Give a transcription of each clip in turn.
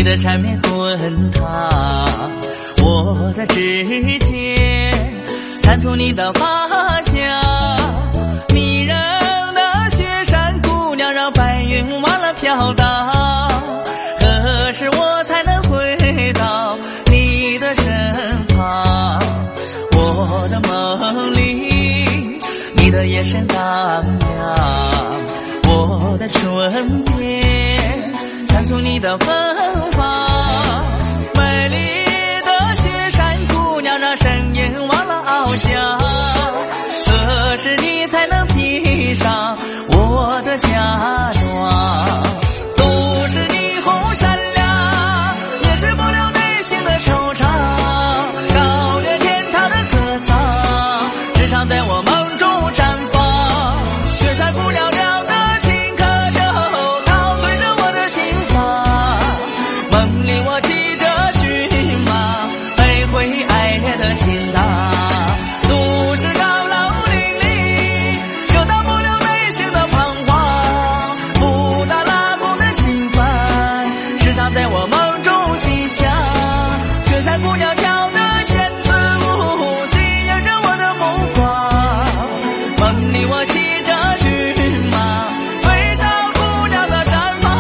你的缠绵滚烫，我的指尖探出你的发香，迷人的雪山姑娘让白云忘了飘荡，何时我才能回到你的身旁？我的梦里你的眼神荡漾，我的唇边探出你的芬芳，美丽的雪山姑娘让身影忘了翱翔，何时你才能披上我的嫁妆？都市霓虹闪亮，也是不留内心的惆怅，高原天堂的歌桑，时常在我梦中绽放，雪山姑娘亮的情可就陶醉着我的心房，梦里我骑着骏马飞回爱恋的情郎，都市高楼林立，遮挡不了内心的彷徨，布达拉宫的情幡时常在我梦中细想，雪山姑娘跳的仙子舞吸引着我的目光，梦里我骑着骏马飞到姑娘的毡房。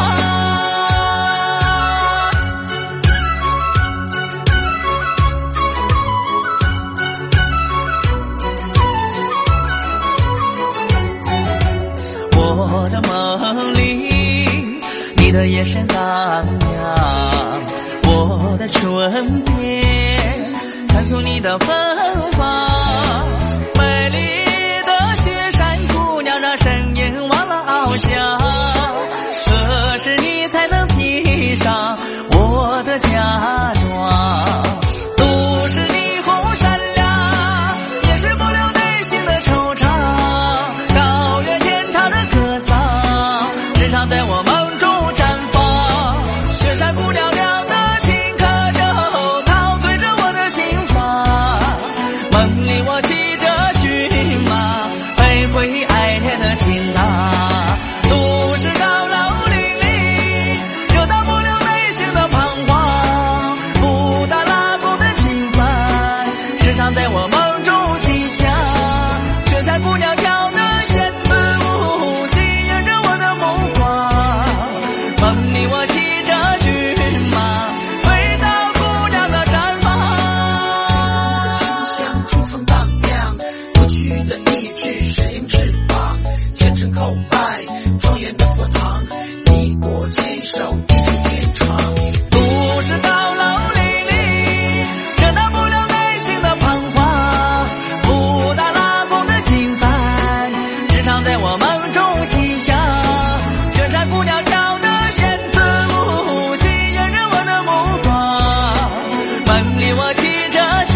我的梦里你的眼神荡漾，我的唇边探出你的芬芳，美丽的雪山姑娘让身影忘了翱翔，何时你才能披上我的嫁妆？都市霓虹闪亮，也是不留内心的惆怅，高原天堂的歌桑时常在我梦中绽放，雪山姑娘亮的情可就陶醉着我的心房，梦里我骑着骏马飞回爱恋的情郎，都市高楼林立，遮挡不了内心的彷徨，布达拉宫的情幡时常在我梦中细想，雪山姑娘跳的仙子舞吸引着我的目光，梦里我骑着骏马飞到姑娘的毡房。 像春风荡漾，过去的意志神鹰翅膀，虔诚叩拜庄严的佛堂，你我牵手一起天长。 都市高楼林立，遮挡不了内心的彷徨，布达拉宫的情幡时常在我梦中起响，雪山姑娘跳的仙子舞吸引着我的目光，梦里我骑着